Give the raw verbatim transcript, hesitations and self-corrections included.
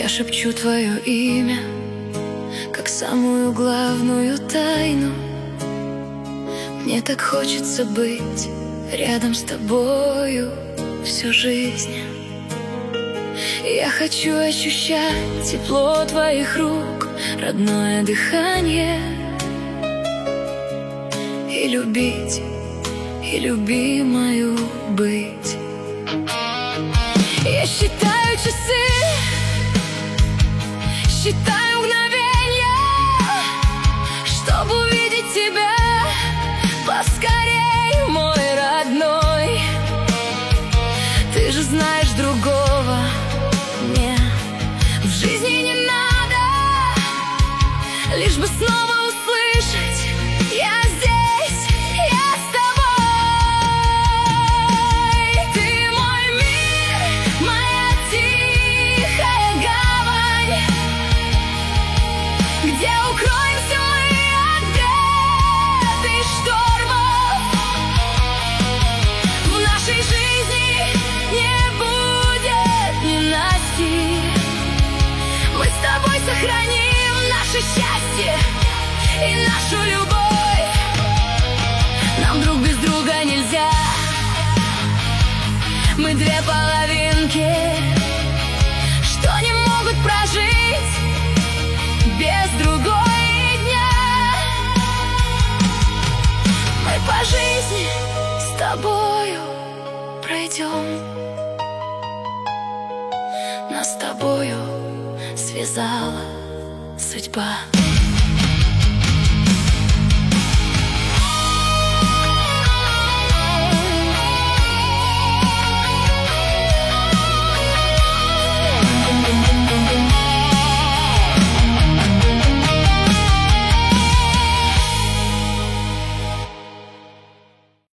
Я шепчу твое имя, как самую главную тайну. Мне так хочется быть рядом с тобою всю жизнь. Я хочу ощущать тепло твоих рук, родное дыхание, и любить, и любимою быть. Я считаю часы, считаю мгновенья, чтобы увидеть тебя поскорей, мой родной. Ты же знаешь, другого мне в жизни не надо, лишь бы снова услышать: я здесь, я с тобой. Ты мой мир, моя тихая гавань, где укроемся мы от бед и штормов. В нашей жизни не будет ненасти. Мы с тобой сохраним наше счастье и нашу любовь. Нам друг без друга нельзя. Мы две половинки, что не могут прожить без другой дня. Мы по жизни с тобою пройдем. Нас с тобою связала судьба.